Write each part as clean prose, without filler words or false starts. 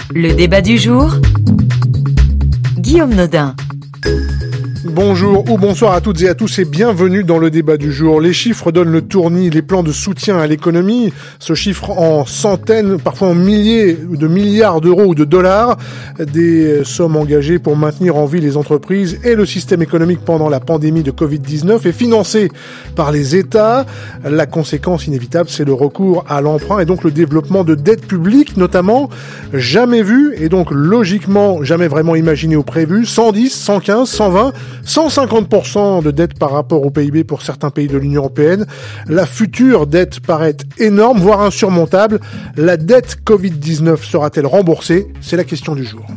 Le débat du jour, Guillaume Nodin. Bonjour ou bonsoir à toutes et à tous et bienvenue dans le débat du jour. Les chiffres donnent le tournis, les plans de soutien à l'économie se chiffrent en centaines, parfois en milliers de milliards d'euros ou de dollars. Des sommes engagées pour maintenir en vie les entreprises et le système économique pendant la pandémie de Covid-19 et financées par les États. La conséquence inévitable, c'est le recours à l'emprunt et donc le développement de dettes publiques, notamment jamais vues et donc logiquement jamais vraiment imaginées ou prévues. 110, 115, 120, 150% de dette par rapport au PIB pour certains pays de l'Union européenne. La future dette paraît énorme, voire insurmontable. La dette Covid-19 sera-t-elle remboursée ? C'est la question du jour.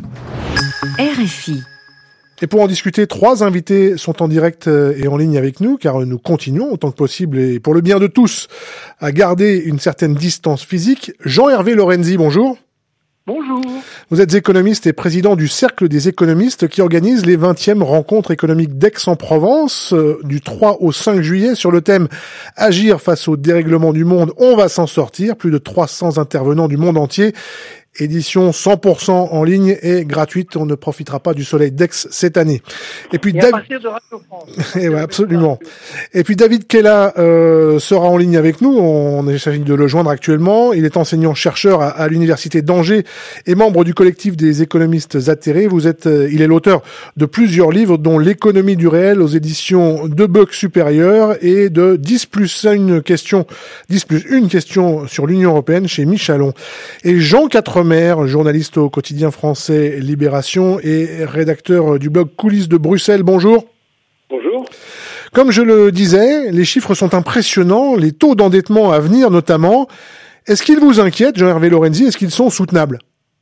RFI. Et pour en discuter, 3 invités sont en direct et en ligne avec nous, car nous continuons autant que possible, et pour le bien de tous, à garder une certaine distance physique. Jean-Hervé Lorenzi, bonjour. Bonjour. Vous êtes économiste et président du Cercle des économistes qui organise les 20e rencontres économiques d'Aix-en-Provence du 3 au 5 juillet sur le thème « Agir face au dérèglement du monde, on va s'en sortir ». Plus de 300 intervenants du monde entier. Édition 100% en ligne et gratuite. On ne profitera pas du soleil d'Aix cette année. Et puis à partir de Radio France. Et ouais, absolument. Et puis David Kella sera en ligne avec nous. On essaie de le joindre actuellement. Il est enseignant-chercheur à l'université d'Angers et membre du collectif des économistes atterrés. Il est l'auteur de plusieurs livres, dont L'économie du réel aux éditions de Buck Supérieur et de 10+1 question sur l'Union européenne chez Michalon. Et Jean Quatremer, journaliste au quotidien français Libération et rédacteur du blog Coulisses de Bruxelles. Bonjour. Bonjour. Comme je le disais, les chiffres sont impressionnants, les taux d'endettement à venir notamment. Est-ce qu'ils vous inquiètent, Jean-Hervé Lorenzi ? Est-ce qu'ils sont soutenables ?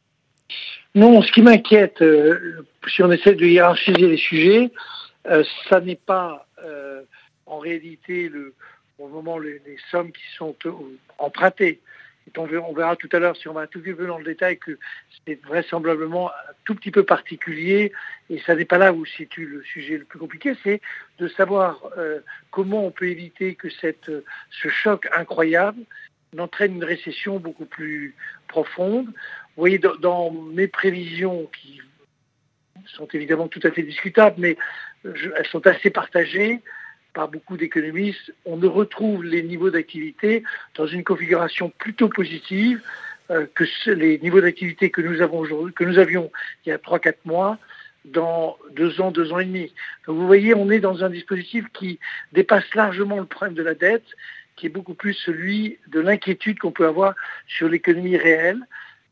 Non, ce qui m'inquiète, si on essaie de hiérarchiser les sujets, ça n'est pas en réalité pour le moment les sommes qui sont empruntées. On verra tout à l'heure, si on va un tout petit peu dans le détail, que c'est vraisemblablement un tout petit peu particulier, et ça n'est pas là où se situe le sujet le plus compliqué, c'est de savoir comment on peut éviter que ce choc incroyable n'entraîne une récession beaucoup plus profonde. Vous voyez, dans mes prévisions, qui sont évidemment tout à fait discutables, mais elles sont assez partagées par beaucoup d'économistes, on ne retrouve les niveaux d'activité dans une configuration plutôt positive que les niveaux d'activité que nous avions il y a 3-4 mois, dans 2 ans, 2 ans et demi. Donc vous voyez, on est dans un dispositif qui dépasse largement le problème de la dette, qui est beaucoup plus celui de l'inquiétude qu'on peut avoir sur l'économie réelle.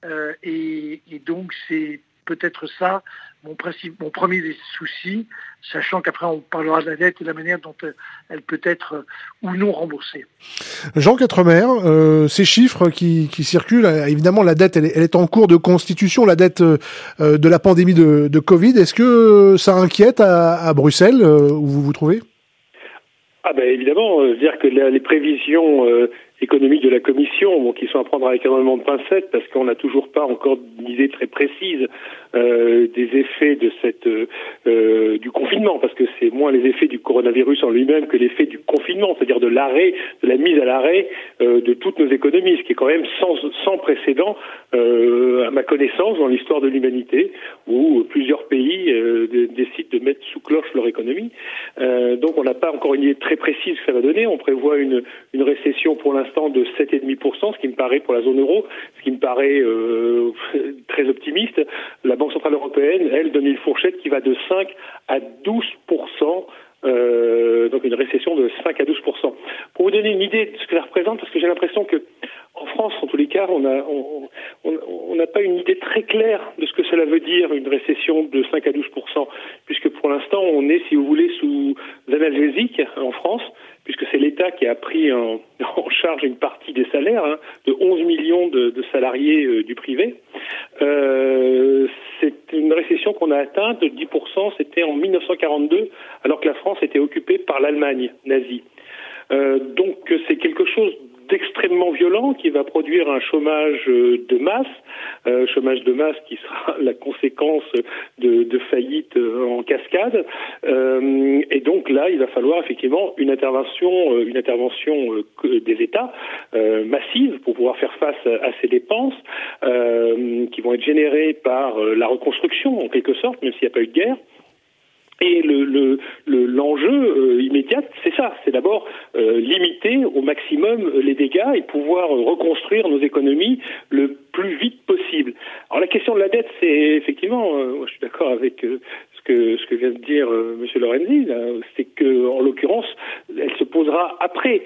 Et donc c'est peut-être ça mon premier des soucis, sachant qu'après on parlera de la dette et de la manière dont elle peut être ou non remboursée. Jean Quatremer, ces chiffres qui circulent, évidemment la dette elle est en cours de constitution, la dette de la pandémie de Covid. Est-ce que ça inquiète à Bruxelles, où vous vous trouvez ? Évidemment, dire que les prévisions économiques de la Commission, qui sont à prendre avec énormément de pincettes, parce qu'on n'a toujours pas encore d'idée très précise des effets de du confinement, parce que c'est moins les effets du coronavirus en lui-même que l'effet du confinement, c'est-à-dire de la mise à l'arrêt de toutes nos économies, ce qui est quand même sans précédent, à ma connaissance, dans l'histoire de l'humanité, où plusieurs pays décident de mettre sous cloche leur économie. Donc on n'a pas encore une idée très précise que ça va donner. On prévoit une récession pour l'instant de 7,5%, ce qui me paraît pour la zone euro, ce qui me paraît très optimiste. La Banque centrale européenne, elle, donne une fourchette qui va de 5 à 12%. Donc une récession de 5 à 12%. Pour vous donner une idée de ce que ça représente, parce que j'ai l'impression que en France, en tous les cas, on n'a pas une idée très claire de ce que cela veut dire, une récession de 5 à 12%, puisque pour l'instant, on est, si vous voulez, sous analgésiques en France, puisque c'est l'État qui a pris en charge une partie des salaires, de 11 millions de salariés du privé. C'est une récession qu'on a atteinte de 10%, c'était en 1942, alors que la France était occupée par l'Allemagne nazie. Donc c'est quelque chose d'extrêmement violent qui va produire un chômage de masse qui sera la conséquence de faillites en cascade. Et donc là, il va falloir effectivement une intervention des États massive pour pouvoir faire face à ces dépenses qui vont être générées par la reconstruction en quelque sorte, même s'il n'y a pas eu de guerre. Et l'enjeu immédiat, c'est ça, c'est d'abord limiter au maximum les dégâts et pouvoir reconstruire nos économies le plus vite possible. Alors la question de la dette, c'est effectivement, moi je suis d'accord avec ce que vient de dire Monsieur Lorenzi, là, c'est que en l'occurrence, elle se posera après.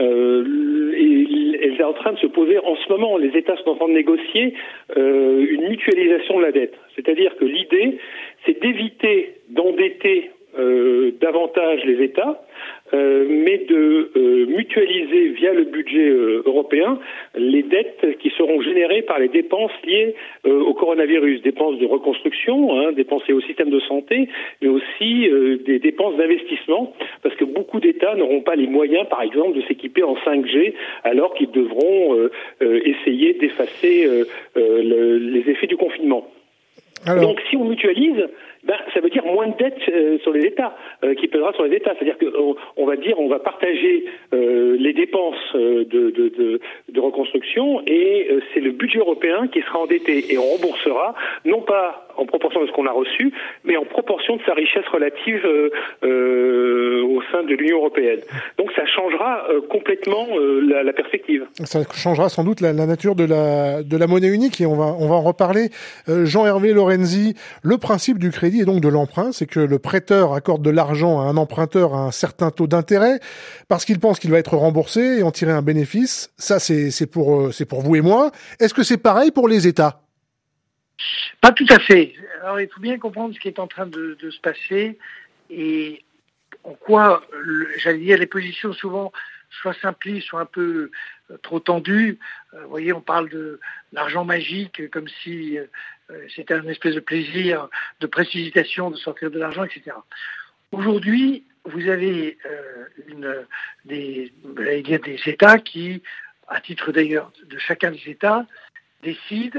Elle est en train de se poser en ce moment. Les États sont en train de négocier une mutualisation de la dette, c'est-à-dire que l'idée, c'est d'éviter d'endetter davantage les États, mais de mutualiser via le budget européen les dettes qui seront générées par les dépenses liées au coronavirus, dépenses de reconstruction, dépenses liées au système de santé, mais aussi des dépenses d'investissement, parce que beaucoup d'États n'auront pas les moyens, par exemple, de s'équiper en 5G, alors qu'ils devront essayer d'effacer les effets du confinement. Alors... Donc si on mutualise, ça veut dire moins de dettes sur les États, qui pèsera sur les États. C'est-à-dire qu'on va dire, on va partager les dépenses de reconstruction et c'est le budget européen qui sera endetté et on remboursera, non pas en proportion de ce qu'on a reçu, mais en proportion de sa richesse relative au sein de l'Union européenne. Donc ça changera complètement la perspective. Ça changera sans doute la nature de la monnaie unique et on va en reparler. Jean-Hervé Lorenzi, le principe du crédit et donc de l'emprunt, c'est que le prêteur accorde de l'argent à un emprunteur à un certain taux d'intérêt parce qu'il pense qu'il va être remboursé et en tirer un bénéfice. Ça, c'est pour vous et moi. Est-ce que c'est pareil pour les États ? Pas tout à fait. Alors, il faut bien comprendre ce qui est en train de se passer et en quoi, j'allais dire, les positions souvent soit simplistes, soit un peu trop tendues. Vous voyez, on parle de l'argent magique comme si c'était une espèce de plaisir, de précipitation, de sortir de l'argent, etc. Aujourd'hui, vous avez des États qui, à titre d'ailleurs de chacun des États, décident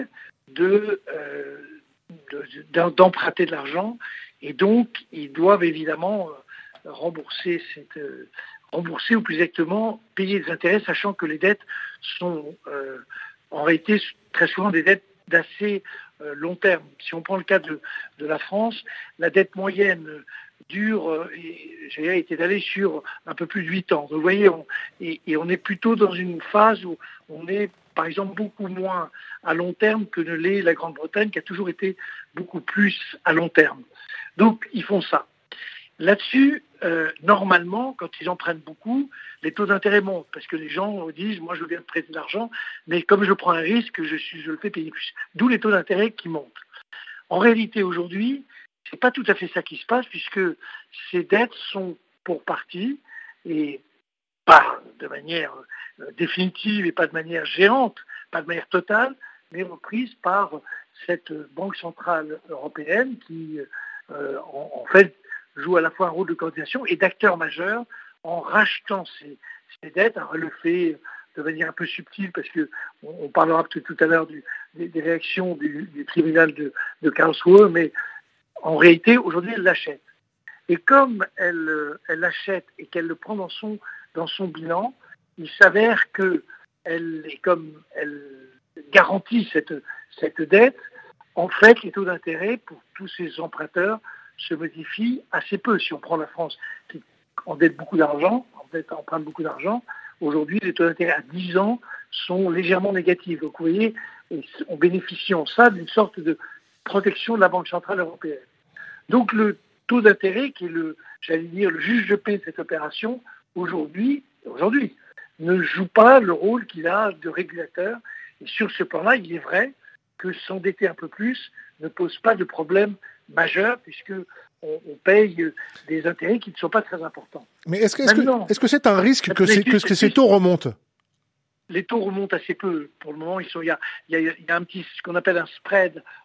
d'emprunter de l'argent et donc ils doivent évidemment rembourser ou plus exactement payer des intérêts, sachant que les dettes sont en réalité très souvent des dettes d'assez long terme. Si on prend le cas de la France, la dette moyenne est étalée sur un peu plus de 8 ans. Donc, vous voyez, on est plutôt dans une phase où on est, par exemple, beaucoup moins à long terme que ne l'est la Grande-Bretagne, qui a toujours été beaucoup plus à long terme. Donc, ils font ça. Là-dessus, normalement, quand ils empruntent beaucoup, les taux d'intérêt montent, parce que les gens disent, moi je viens de prêter de l'argent, mais comme je prends un risque, je le fais payer plus. D'où les taux d'intérêt qui montent. En réalité, aujourd'hui, c'est pas tout à fait ça qui se passe, puisque ces dettes sont pour partie, et pas de manière définitive et pas de manière géante, pas de manière totale, mais reprises par cette Banque Centrale Européenne qui, en fait, joue à la fois un rôle de coordination et d'acteur majeur en rachetant ces dettes. Alors, elle le fait de manière un peu subtile parce qu'on parlera peut-être tout à l'heure des réactions du tribunal de Karlsruhe, mais en réalité, aujourd'hui, elle l'achète. Et comme elle l'achète et qu'elle le prend dans son bilan, il s'avère que comme elle garantit cette dette, en fait, les taux d'intérêt pour tous ces emprunteurs se modifient assez peu. Si on prend la France qui endette beaucoup d'argent, emprunte beaucoup d'argent, aujourd'hui, les taux d'intérêt à 10 ans sont légèrement négatifs. Donc, vous voyez, on bénéficie en ça d'une sorte de protection de la Banque Centrale Européenne. Donc, le taux d'intérêt, qui est le juge de paix de cette opération, aujourd'hui, ne joue pas le rôle qu'il a de régulateur. Et sur ce plan-là, il est vrai que s'endetter un peu plus ne pose pas de problème majeur, puisque on paye des intérêts qui ne sont pas très importants. Mais est-ce que c'est un risque que ces taux remontent ? Les taux remontent assez peu. Pour le moment, il y a un petit, ce qu'on appelle un spread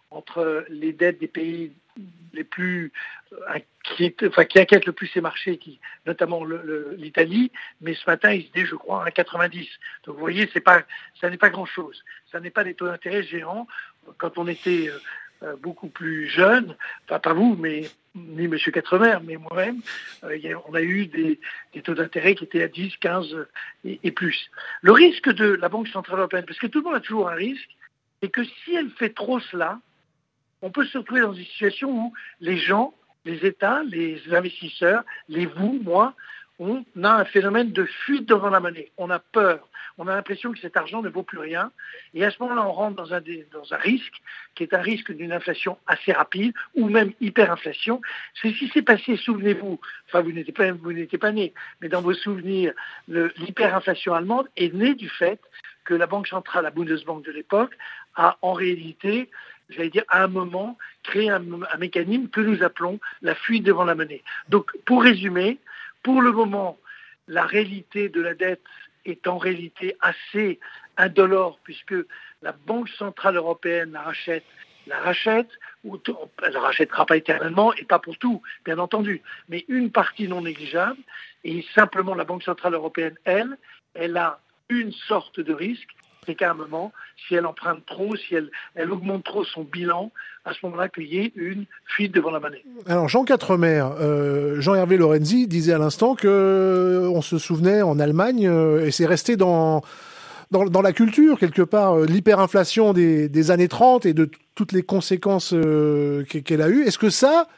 entre les dettes des pays les plus qui inquiètent le plus ces marchés, notamment l'Italie, mais ce matin il se dit, je crois, à 90. Donc vous voyez, ça n'est pas grand-chose. Ça n'est pas des taux d'intérêt géants. Quand on était beaucoup plus jeune, pas vous, mais ni M. Quatremer, mais moi-même, on a eu des taux d'intérêt qui étaient à 10, 15 et plus. Le risque de la Banque Centrale Européenne, parce que tout le monde a toujours un risque, c'est que si elle fait trop cela, on peut se retrouver dans une situation où les gens, les États, les investisseurs, vous, moi, on a un phénomène de fuite devant la monnaie. On a peur. On a l'impression que cet argent ne vaut plus rien. Et à ce moment-là, on rentre dans un risque qui est un risque d'une inflation assez rapide ou même hyperinflation. C'est ce qui s'est passé, souvenez-vous, enfin vous n'étiez pas né, mais dans vos souvenirs, l'hyperinflation allemande est née du fait que la Banque centrale, la Bundesbank de l'époque, a en réalité, j'allais dire, à un moment, créé un mécanisme que nous appelons la fuite devant la monnaie. Donc, pour résumer, pour le moment, la réalité de la dette est en réalité assez indolore puisque la Banque centrale européenne la rachète, ou elle ne rachètera pas éternellement et pas pour tout, bien entendu, mais une partie non négligeable. Et simplement, la Banque centrale européenne, elle a une sorte de risque, c'est qu'à un moment, si elle emprunte trop, si elle augmente trop son bilan, à ce moment-là, qu'il y ait une fuite devant la monnaie. Alors, Jean Quatremer, Jean-Hervé Lorenzi disait à l'instant que on se souvenait en Allemagne, et c'est resté dans la culture, quelque part, l'hyperinflation des années 30 et de toutes les conséquences qu'elle a eues. Est-ce que ça,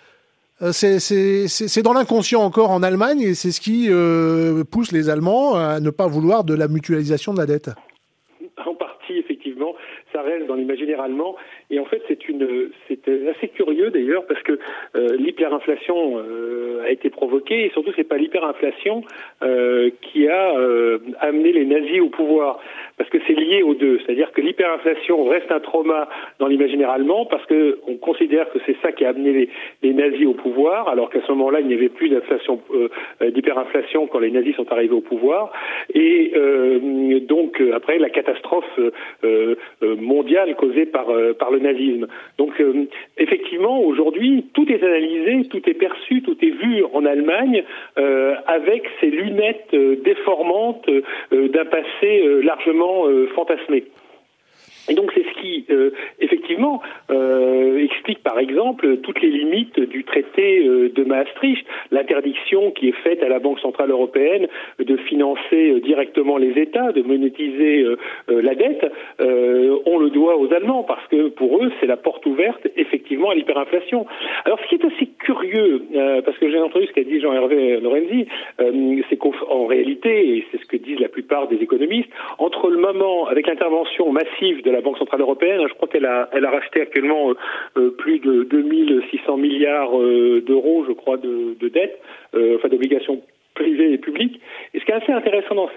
c'est dans l'inconscient encore en Allemagne et c'est ce qui pousse les Allemands à ne pas vouloir de la mutualisation de la dette? En partie, effectivement, ça reste dans l'imaginaire allemand. Et en fait, c'est assez curieux d'ailleurs parce que l'hyperinflation a été provoquée et surtout c'est pas l'hyperinflation qui a amené les nazis au pouvoir, parce que c'est lié aux deux. C'est-à-dire que l'hyperinflation reste un trauma dans l'imaginaire allemand parce que on considère que c'est ça qui a amené les nazis au pouvoir, alors qu'à ce moment-là il n'y avait plus d'hyperinflation quand les nazis sont arrivés au pouvoir. Et donc après la catastrophe mondiale causée par le nazisme. Donc effectivement, aujourd'hui, tout est analysé, tout est perçu, tout est vu en Allemagne avec ces lunettes déformantes d'un passé largement fantasmé. Et donc c'est ce qui, effectivement, explique par exemple toutes les limites du traité de Maastricht, l'interdiction qui est faite à la Banque centrale européenne de financer directement les États, de monétiser la dette. On le doit aux Allemands parce que pour eux c'est la porte ouverte effectivement à l'hyperinflation. Alors ce qui est assez curieux, parce que j'ai entendu ce qu'a dit Jean-Hervé Lorenzi, c'est qu'en réalité, et c'est ce que disent la plupart des économistes, entre le moment avec l'intervention massive de la Banque centrale européenne, je crois qu'elle a racheté actuellement plus de 2600 milliards d'euros, je crois, de dettes, d'obligations privées et publiques. Et ce qui est assez intéressant dans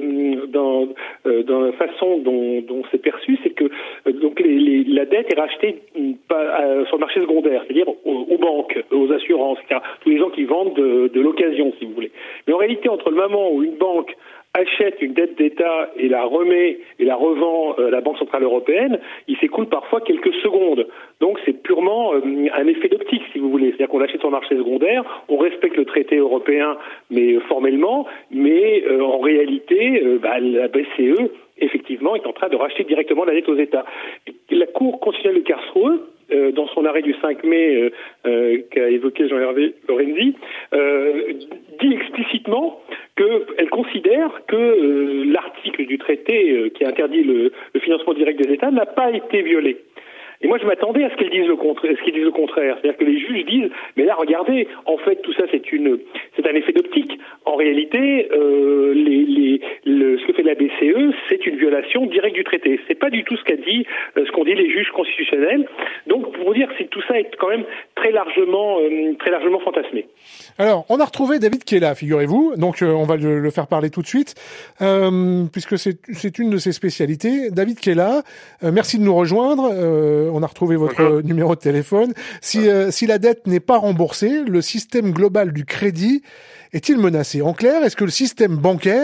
la façon dont c'est perçu, c'est que donc la dette est rachetée sur le marché secondaire, c'est-à-dire aux banques, aux assurances, etc. Tous les gens qui vendent de l'occasion, si vous voulez. Mais en réalité, entre le moment où une banque achète une dette d'État et la remet et la revend à la Banque centrale européenne, il s'écoule parfois quelques secondes. Donc c'est purement un effet d'optique, si vous voulez. C'est-à-dire qu'on l'achète sur le marché secondaire, on respecte le traité européen, mais formellement, mais en réalité, la BCE, effectivement, est en train de racheter directement la dette aux États. La Cour constitutionnelle de Karlsruhe, dans son arrêt du 5 mai qu'a évoqué Jean-Hervé Lorenzi, dit explicitement qu'elle considère que l'article du traité qui interdit le financement direct des États n'a pas été violé. Et moi, je m'attendais à ce qu'ils disent le contraire. C'est-à-dire que les juges disent, mais là, regardez, en fait, tout ça, c'est un effet d'optique. En réalité, ce que fait la BCE, c'est une violation directe du traité. C'est pas du tout ce qu'ont dit les juges constitutionnels. Donc, pour vous dire que tout ça est quand même très largement fantasmé. Alors, on a retrouvé David Kella, figurez-vous. Donc, on va le faire parler tout de suite, puisque c'est une de ses spécialités. David Kella, merci de nous rejoindre. On a retrouvé votre numéro de téléphone. Si la dette n'est pas remboursée, le système global du crédit est-il menacé? En clair, est-ce que le système bancaire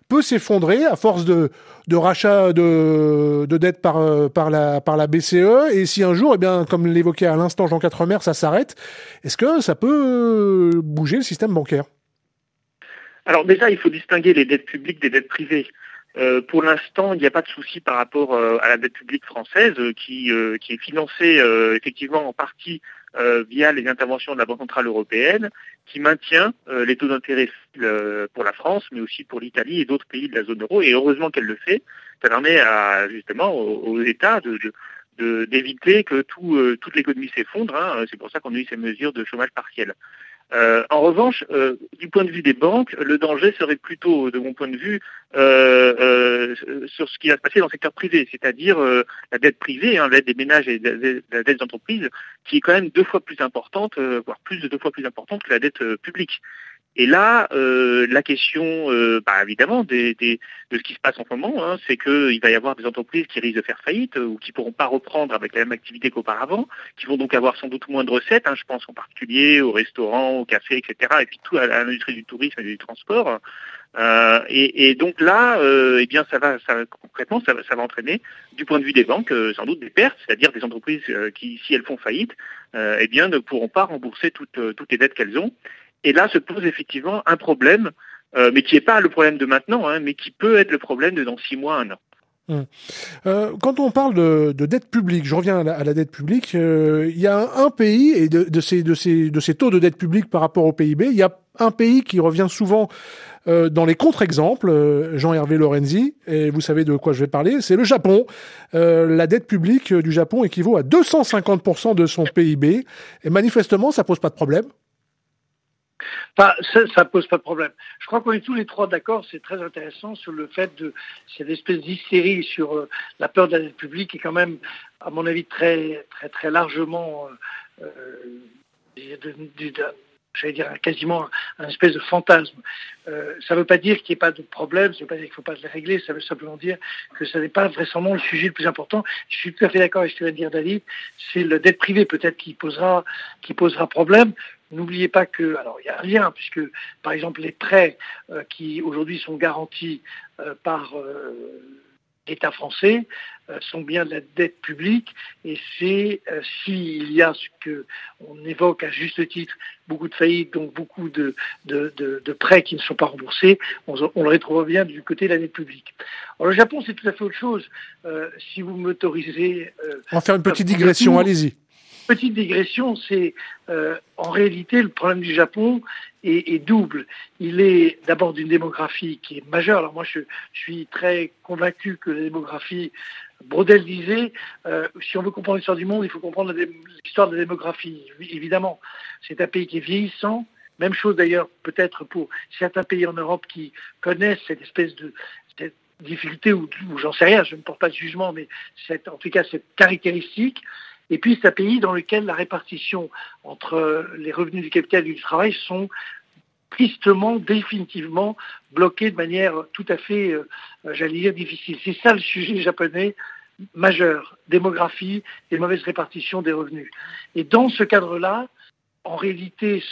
peut s'effondrer à force de rachat de dettes par la BCE. Et si un jour, comme l'évoquait à l'instant Jean Quatremer, ça s'arrête, est-ce que ça peut bouger le système bancaire? Alors déjà, il faut distinguer les dettes publiques des dettes privées. Pour l'instant, il n'y a pas de souci par rapport à la dette publique française qui est financée effectivement en partie via les interventions de la Banque centrale européenne, qui maintient les taux d'intérêt pour la France, mais aussi pour l'Italie et d'autres pays de la zone euro. Et heureusement qu'elle le fait. Ça permet justement aux États d'éviter que toute l'économie s'effondre. C'est pour ça qu'on a eu ces mesures de chômage partiel. En revanche, du point de vue des banques, le danger serait plutôt, de mon point de vue, sur ce qui va se passer dans le secteur privé, c'est-à-dire la dette privée, la dette des ménages et la dette des entreprises, qui est quand même 2 fois plus importante, voire plus de 2 fois plus importante que la dette publique. Et là, la question, évidemment, de ce qui se passe en ce moment, c'est qu'il va y avoir des entreprises qui risquent de faire faillite ou qui pourront pas reprendre avec la même activité qu'auparavant, qui vont donc avoir sans doute moins de recettes. Je pense en particulier aux restaurants, aux cafés, etc. Et puis tout à l'industrie du tourisme et du transport. Et donc là, concrètement, ça va entraîner, du point de vue des banques, sans doute des pertes, c'est-à-dire des entreprises qui, si elles font faillite, ne pourront pas rembourser toutes les dettes qu'elles ont. Et là se pose effectivement un problème, mais qui n'est pas le problème de maintenant, mais qui peut être le problème de dans 6 mois, 1 an. Quand on parle de dette publique, je reviens à la dette publique, il y a un pays, et de ces taux de dette publique par rapport au PIB, il y a un pays qui revient souvent dans les contre-exemples, Jean-Hervé Lorenzi, et vous savez de quoi je vais parler, c'est le Japon. La dette publique du Japon équivaut à 250% de son PIB, et manifestement, ça pose pas de problème. Ça pose pas de problème. Je crois qu'on est tous les trois d'accord, c'est très intéressant sur le fait de cette espèce d'hystérie sur la peur de la dette publique qui est quand même, à mon avis, très très très largement, j'allais dire quasiment un espèce de fantasme. Ça ne veut pas dire qu'il n'y ait pas de problème, ça ne veut pas dire qu'il ne faut pas le régler, ça veut simplement dire que ça n'est pas vraiment le sujet le plus important. Je suis tout à fait d'accord avec ce que vient de dire David, c'est la dette privée peut-être qui posera problème. N'oubliez pas que, alors il y a un lien, puisque par exemple les prêts qui aujourd'hui sont garantis par l'État français sont bien de la dette publique, et c'est s'il y a ce qu'on évoque à juste titre, beaucoup de faillites, donc beaucoup de prêts qui ne sont pas remboursés, on le retrouve bien du côté de la dette publique. Alors le Japon, c'est tout à fait autre chose. Si vous m'autorisez... on va faire une petite digression, allez-y. Petite digression, c'est en réalité le problème du Japon est double. Il est d'abord d'une démographie qui est majeure. Alors moi je suis très convaincu que la démographie, Braudel disait, si on veut comprendre l'histoire du monde, il faut comprendre l'histoire de la démographie. Évidemment, c'est un pays qui est vieillissant. Même chose d'ailleurs peut-être pour certains pays en Europe qui connaissent cette espèce de cette difficulté ou j'en sais rien, je ne porte pas de jugement, mais en tout cas cette caractéristique. Et puis c'est un pays dans lequel la répartition entre les revenus du capital et du travail sont tristement, définitivement bloqués de manière tout à fait, j'allais dire, difficile. C'est ça le sujet japonais majeur, démographie et mauvaise répartition des revenus. Et dans ce cadre-là, en réalité,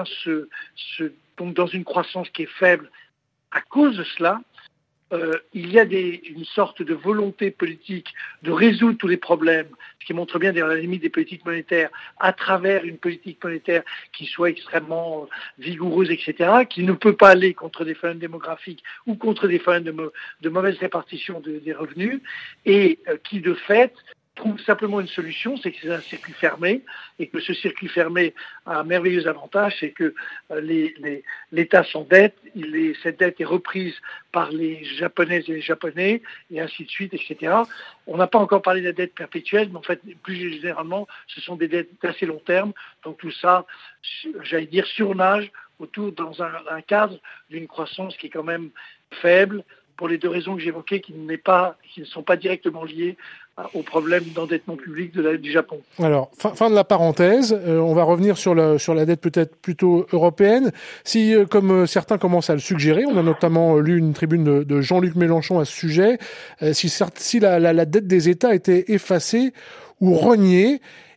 donc dans une croissance qui est faible à cause de cela, il y a une sorte de volonté politique de résoudre tous les problèmes, ce qui montre bien d'ailleurs la limite des politiques monétaires, à travers une politique monétaire qui soit extrêmement vigoureuse, etc., qui ne peut pas aller contre des phénomènes démographiques ou contre des phénomènes de mauvaise répartition des revenus, et qui de fait trouve simplement une solution, c'est que c'est un circuit fermé, et que ce circuit fermé a un merveilleux avantage, c'est que l'État s'endette, cette dette est reprise par les Japonaises et les Japonais, et ainsi de suite, etc. On n'a pas encore parlé de la dette perpétuelle, mais en fait, plus généralement, ce sont des dettes d'assez long terme, donc tout ça, j'allais dire, surnage autour dans un cadre d'une croissance qui est quand même faible, pour les 2 raisons que j'évoquais, qui ne sont pas directement liées au problème d'endettement public du Japon. Alors, fin de la parenthèse, on va revenir sur la dette peut-être plutôt européenne. Si, comme certains commencent à le suggérer, on a notamment lu une tribune de Jean-Luc Mélenchon à ce sujet, si la dette des États était effacée ou reniée,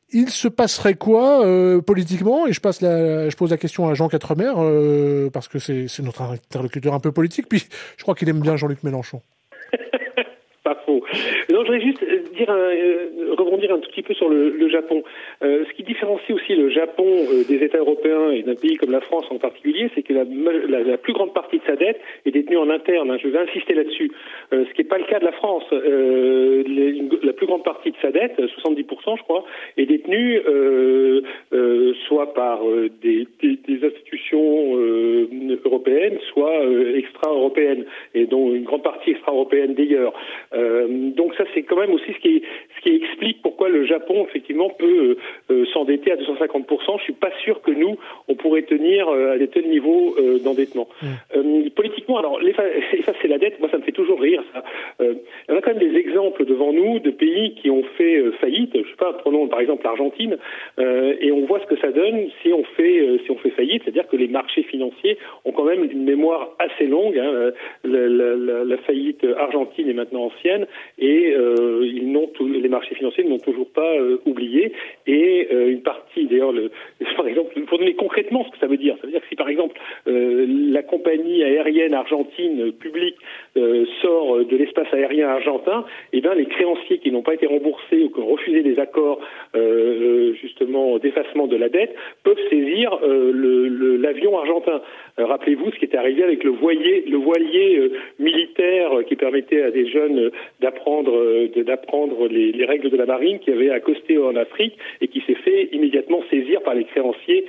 il se passerait quoi politiquement? Et je pose la question à Jean Quatremer, parce que c'est notre interlocuteur un peu politique, puis je crois qu'il aime bien Jean-Luc Mélenchon. Pas faux. Non, je voudrais juste rebondir un tout petit peu sur le Japon. Ce qui différencie aussi le Japon des États européens et d'un pays comme la France en particulier, c'est que la plus grande partie de sa dette est détenue en interne. Je vais insister là-dessus. Ce qui n'est pas le cas de la France. La plus grande partie de sa dette, 70% je crois, est détenue soit par des institutions européennes, soit extra-européennes, et dont une grande partie extra-européenne d'ailleurs. Donc ça, c'est quand même aussi ce qui explique pourquoi le Japon, effectivement, peut s'endetter à 250%. Je suis pas sûr que nous, on pourrait tenir à des tels niveaux d'endettement. Politiquement, alors, effacer la dette, moi, ça me fait toujours rire, ça. On a quand même des exemples devant nous de pays qui ont fait faillite. Je sais pas, prenons par exemple l'Argentine, et on voit ce que ça donne si on fait faillite, c'est-à-dire que les marchés financiers ont quand même une mémoire assez longue. La faillite argentine est maintenant ancienne, et les marchés financiers ne l'ont toujours pas oublié. Et une partie, d'ailleurs, par exemple, pour donner concrètement ce que ça veut dire que si par exemple la compagnie aérienne argentine publique sort de l'espace aérien argentin, eh bien les créanciers qui n'ont pas été remboursés ou qui ont refusé les accords justement d'effacement de la dette peuvent saisir l'avion argentin. Rappelez-vous ce qui était arrivé avec le voilier militaire qui permettait à des jeunes d'apprendre les règles de la marine, qui avait accosté en Afrique et qui s'est fait immédiatement saisir par les créanciers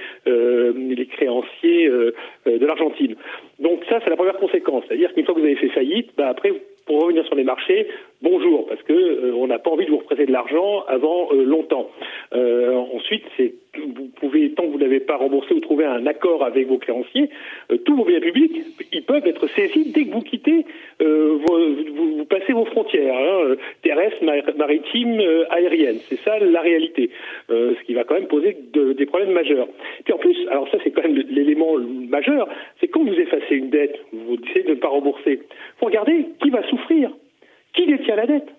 de l'Argentine. Donc ça, c'est la première conséquence, c'est-à-dire qu'une fois que vous avez fait faillite, après, pour revenir sur les marchés, bonjour, parce que on n'a pas envie de vous reprêter de l'argent avant longtemps. Ensuite, vous pouvez, tant que vous n'avez pas remboursé ou trouvé un accord avec vos créanciers, tous vos biens publics, ils peuvent être saisis dès que vous quittez, vous passez vos frontières, terrestres, maritimes, aériennes. C'est ça la réalité, ce qui va quand même poser des problèmes majeurs. Puis en plus, alors ça c'est quand même l'élément majeur, c'est quand vous effacez une dette, vous décidez de ne pas rembourser, faut regarder qui va souffrir. Qui détient la dette?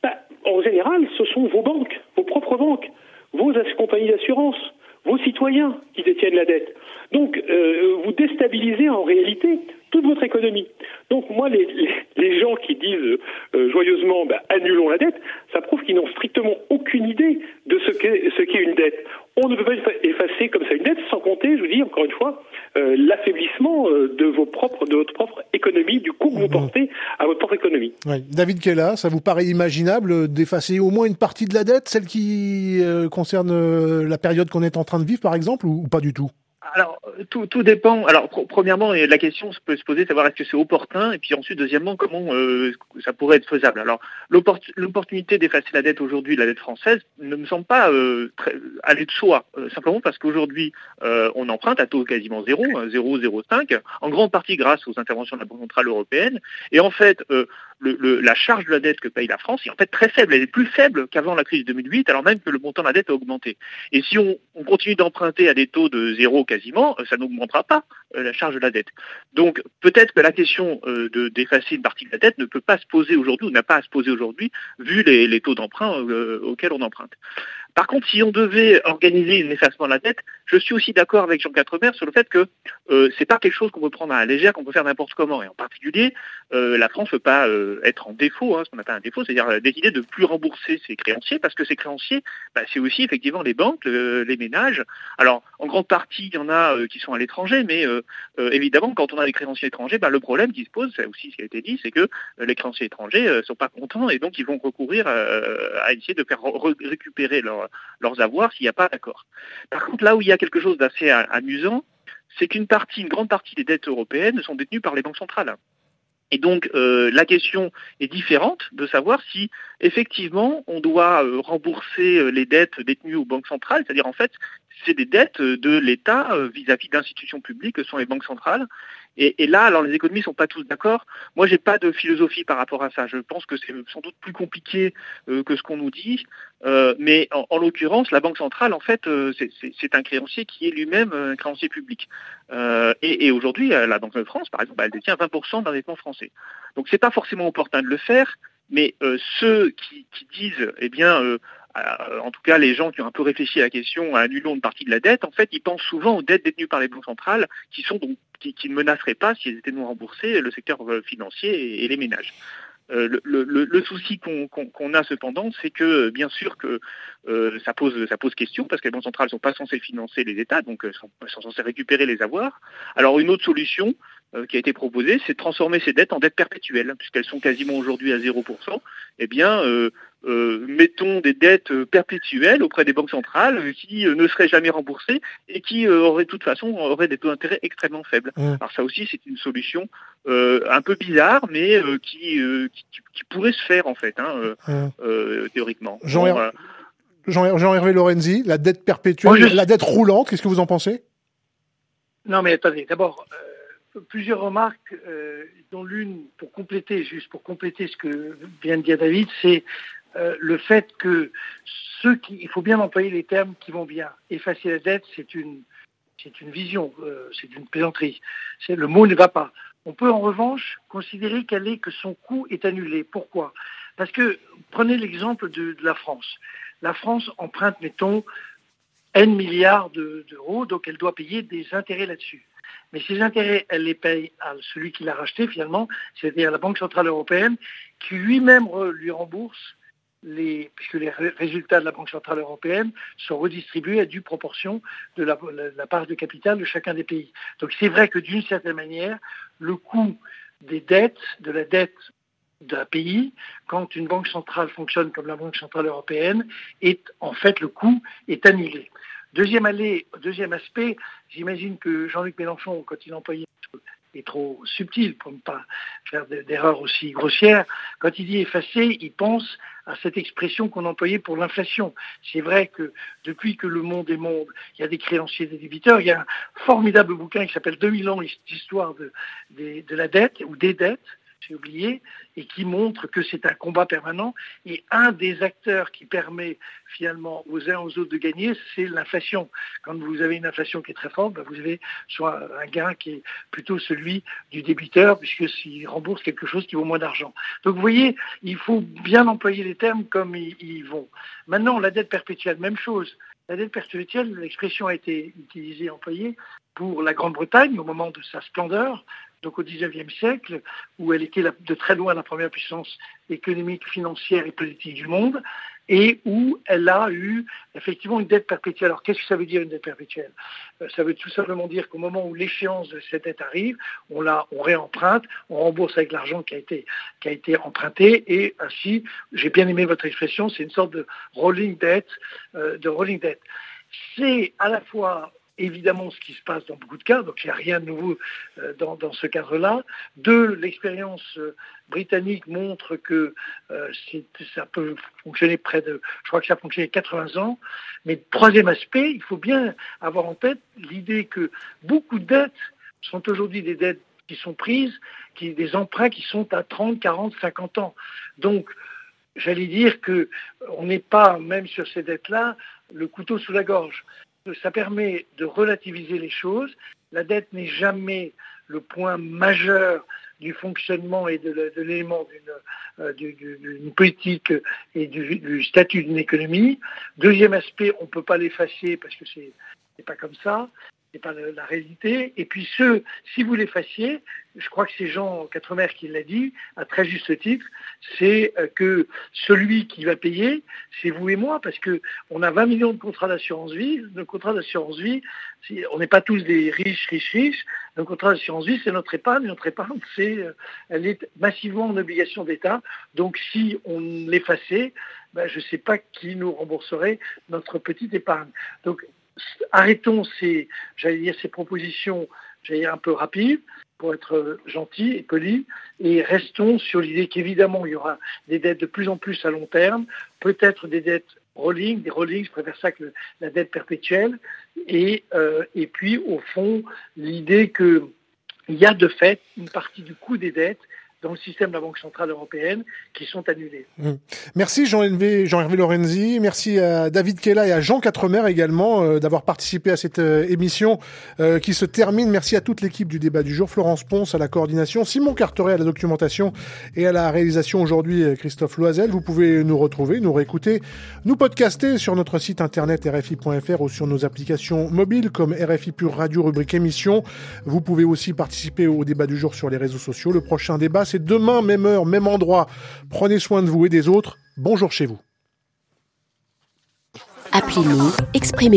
En général, ce sont vos banques, vos propres banques, vos compagnies d'assurance, vos citoyens qui détiennent la dette. Donc, vous déstabilisez en réalité toute votre économie. Donc, moi, les gens qui disent joyeusement annulons la dette, ça prouve qu'ils n'ont strictement aucune idée de ce qu'est une dette. On ne peut pas effacer comme ça une dette sans compter, je vous dis encore une fois, l'affaiblissement de votre propre économie, du coût que vous portez à votre propre économie. Ouais. David Kella, ça vous paraît imaginable d'effacer au moins une partie de la dette, celle qui concerne la période qu'on est en train de vivre, par exemple, ou pas du tout? Alors, tout dépend. Alors, premièrement, la question peut se poser, savoir est-ce que c'est opportun, et puis ensuite, deuxièmement, comment ça pourrait être faisable. Alors, l'opportunité d'effacer la dette aujourd'hui, la dette française, ne me semble pas aller de soi, simplement parce qu'aujourd'hui, on emprunte à taux quasiment 0,05, en grande partie grâce aux interventions de la Banque centrale européenne, et en fait, la charge de la dette que paye la France est en fait très faible. Elle est plus faible qu'avant la crise de 2008, alors même que le montant de la dette a augmenté. Et si on continue d'emprunter à des taux de 0 quasiment, ça n'augmentera pas la charge de la dette. Donc peut-être que la question d'effacer une partie de la dette ne peut pas se poser aujourd'hui, ou n'a pas à se poser aujourd'hui, vu les taux d'emprunt auxquels on emprunte. Par contre, si on devait organiser un effacement de la dette, je suis aussi d'accord avec Jean Quatremer sur le fait que c'est pas quelque chose qu'on peut prendre à la légère, qu'on peut faire n'importe comment. Et en particulier, la France ne peut pas être en défaut, ce qu'on appelle un défaut, c'est-à-dire décider de plus rembourser ses créanciers, parce que ces créanciers, c'est aussi effectivement les banques, les ménages. Alors, en grande partie, il y en a qui sont à l'étranger, mais évidemment, quand on a des créanciers étrangers, le problème qui se pose, c'est aussi ce qui a été dit, c'est que les créanciers étrangers sont pas contents, et donc ils vont recourir à essayer de faire récupérer leurs avoirs s'il n'y a pas d'accord. Par contre, là où il y a quelque chose d'assez amusant, c'est une grande partie des dettes européennes sont détenues par les banques centrales. Et donc, la question est différente de savoir si, effectivement, on doit rembourser les dettes détenues aux banques centrales, c'est-à-dire, en fait, c'est des dettes de l'État vis-à-vis d'institutions publiques que sont les banques centrales. Et là, alors les économistes sont pas tous d'accord. Moi, j'ai pas de philosophie par rapport à ça. Je pense que c'est sans doute plus compliqué que ce qu'on nous dit. Mais en l'occurrence, la Banque centrale, en fait, c'est un créancier qui est lui-même un créancier public. Et aujourd'hui, la Banque de France, par exemple, elle détient 20% d'endettement français. Donc, c'est pas forcément opportun de le faire. Mais ceux qui disent, en tout cas les gens qui ont un peu réfléchi à la question, annulons une partie de la dette, en fait, ils pensent souvent aux dettes détenues par les banques centrales qui ne menaceraient pas, si elles étaient non remboursées, le secteur financier et les ménages. Le souci qu'on a cependant, c'est que bien sûr que ça pose question parce que les banques centrales ne sont pas censées financer les États, donc sont censées récupérer les avoirs. Alors une autre solution qui a été proposée, c'est de transformer ces dettes en dettes perpétuelles, puisqu'elles sont quasiment aujourd'hui à 0%. Eh bien, mettons des dettes perpétuelles auprès des banques centrales qui ne seraient jamais remboursées et qui auraient de toute façon des taux d'intérêt extrêmement faibles. Alors ça aussi, c'est une solution un peu bizarre, mais qui pourrait se faire en fait, théoriquement. Jean-Hervé Lorenzi, la dette perpétuelle, la dette roulante, qu'est-ce que vous en pensez? Non, mais attendez, d'abord, plusieurs remarques, dont l'une, pour compléter ce que vient de dire David, c'est le fait que il faut bien employer les termes qui vont bien. Effacer la dette, c'est une vision, c'est une plaisanterie. Le mot ne va pas. On peut en revanche considérer que son coût est annulé. Pourquoi? Parce que, prenez l'exemple de la France. La France emprunte, mettons, N milliards d'euros, donc elle doit payer des intérêts là-dessus. Mais ces intérêts, elle les paye à celui qui l'a racheté finalement, c'est-à-dire la Banque Centrale Européenne, qui lui-même lui rembourse, puisque les résultats de la Banque Centrale Européenne sont redistribués à due proportion de la part de capital de chacun des pays. Donc c'est vrai que d'une certaine manière, le coût des dettes, de la dette d'un pays, quand une banque centrale fonctionne comme la Banque Centrale Européenne, en fait le coût est annulé. Deuxième aspect, j'imagine que Jean-Luc Mélenchon, quand il employait, est trop subtil pour ne pas faire d'erreurs aussi grossières. Quand il dit effacer, il pense à cette expression qu'on employait pour l'inflation. C'est vrai que depuis que le monde est monde, il y a des créanciers, des débiteurs. Il y a un formidable bouquin qui s'appelle 2000 ans d'histoire de la dette ou des dettes, j'ai oublié, et qui montre que c'est un combat permanent. Et un des acteurs qui permet finalement aux uns aux autres de gagner, c'est l'inflation. Quand vous avez une inflation qui est très forte, vous avez soit un gain qui est plutôt celui du débiteur, puisque s'il rembourse quelque chose qui vaut moins d'argent. Donc vous voyez, il faut bien employer les termes comme ils vont. Maintenant, la dette perpétuelle, même chose. La dette perpétuelle, l'expression a été utilisée, employée pour la Grande-Bretagne au moment de sa splendeur, donc au XIXe siècle, où elle était de très loin la première puissance économique, financière et politique du monde, et où elle a eu effectivement une dette perpétuelle. Alors qu'est-ce que ça veut dire une dette perpétuelle? Ça veut tout simplement dire qu'au moment où l'échéance de cette dette arrive, on réemprunte, on rembourse avec l'argent qui a été emprunté, et ainsi, j'ai bien aimé votre expression, c'est une sorte de rolling debt, C'est à la fois évidemment ce qui se passe dans beaucoup de cas, donc il n'y a rien de nouveau dans ce cadre-là. Deux, l'expérience britannique montre que ça peut fonctionner je crois que ça a fonctionné 80 ans. Mais troisième aspect, il faut bien avoir en tête l'idée que beaucoup de dettes sont aujourd'hui des dettes qui sont prises, des emprunts qui sont à 30, 40, 50 ans. Donc, j'allais dire qu'on n'est pas, même sur ces dettes-là, le couteau sous la gorge. Ça permet de relativiser les choses. La dette n'est jamais le point majeur du fonctionnement et de l'élément d'une politique et du statut d'une économie. Deuxième aspect, on ne peut pas l'effacer parce que c'est pas comme ça. C'est pas la réalité. Et puis si vous l'effaciez, je crois que c'est Jean Quatremer qui l'a dit, à très juste titre, c'est que celui qui va payer, c'est vous et moi, parce que on a 20 millions de contrats d'assurance vie. Nos contrats d'assurance vie, on n'est pas tous des riches. Nos contrats d'assurance vie, c'est notre épargne. Notre épargne, elle est massivement en obligation d'État. Donc si on l'effaçait, je ne sais pas qui nous rembourserait notre petite épargne. Donc arrêtons ces propositions, un peu rapides, pour être gentil et poli, et restons sur l'idée qu'évidemment, il y aura des dettes de plus en plus à long terme, peut-être des dettes rolling, je préfère ça que la dette perpétuelle, et puis, au fond, l'idée qu'il y a de fait une partie du coût des dettes dans le système de la Banque Centrale Européenne qui sont annulées. Merci Jean-Hervé Lorenzi, merci à David Kella et à Jean Quatremer également d'avoir participé à cette émission qui se termine. Merci à toute l'équipe du débat du jour, Florence Ponce à la coordination, Simon Carteret à la documentation et à la réalisation aujourd'hui Christophe Loisel. Vous pouvez nous retrouver, nous réécouter, nous podcaster sur notre site internet rfi.fr ou sur nos applications mobiles comme RFI Pure Radio rubrique émission. Vous pouvez aussi participer au débat du jour sur les réseaux sociaux. Le prochain débat, c'est demain, même heure, même endroit. Prenez soin de vous et des autres. Bonjour chez vous. Appelez-nous, exprimez